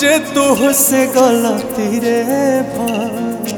दूजे तुझसे गलती रे भाई।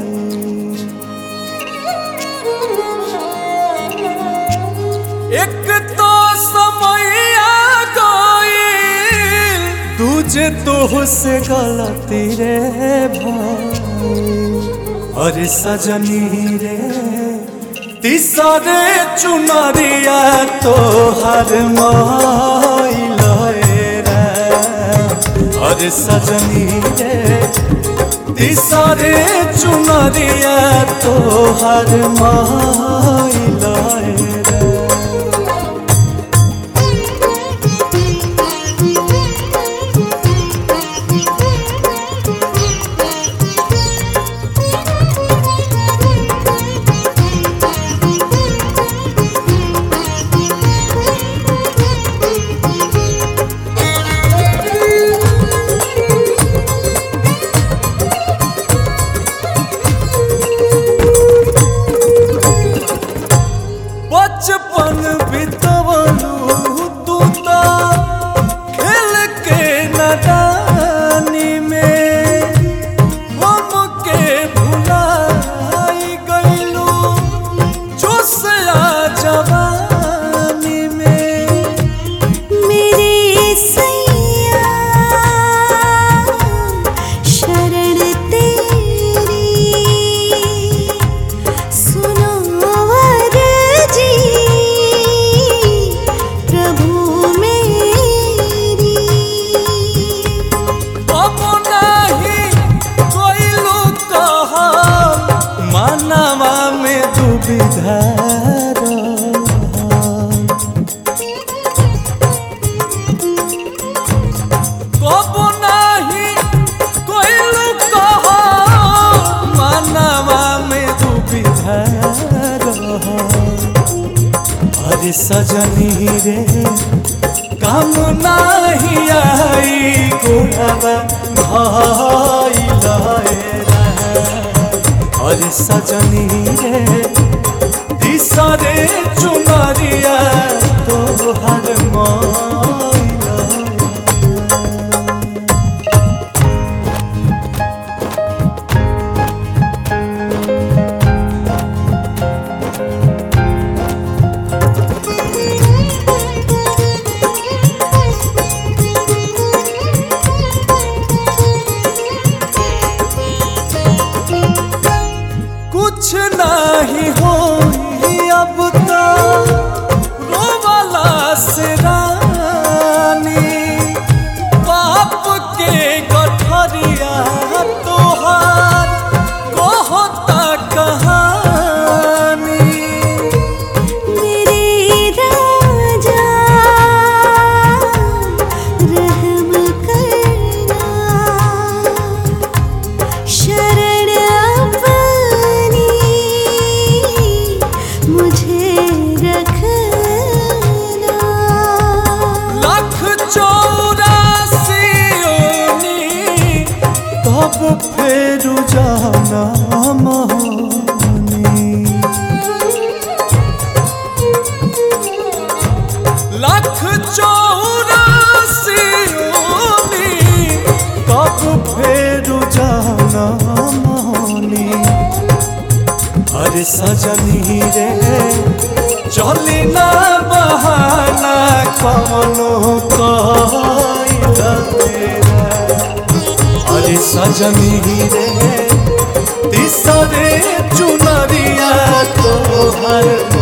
एक तो समय आ गई दूजे तुझसे गलती रे भाई। अरे सजनी रे तीसरे चुनरिया तोहर माइल रे। अरे सजनी रे तीसरे चुनरिया तोहर माइल रे। बचपन बितवलू तू तो खेल के नदानी में। हमके भुलाई गइलू जोशिया जवानी में। मेरे सैया शरण तेरी सुनो अरे सजनी रे काम नहीं आई गुणवा भाइल रे। अरे सजनी रे तीसरे चुनरिया तोहर माइल रे। कुछ नहीं होई अब तो रोवाला से रानी। बाप के गठरिया तोहार कहता कहानी। मेरे राजा रहम करना शरण अपनी मुझे रखना। लाख 84 तब फिर जाना मोहनी। लाख 84 तब फिर जाना मोहनी। अरे सजनी रे चली ना बहाना कवनो कइल तेरा। अरे सजनी रे तीसरे चुनरिया तोहर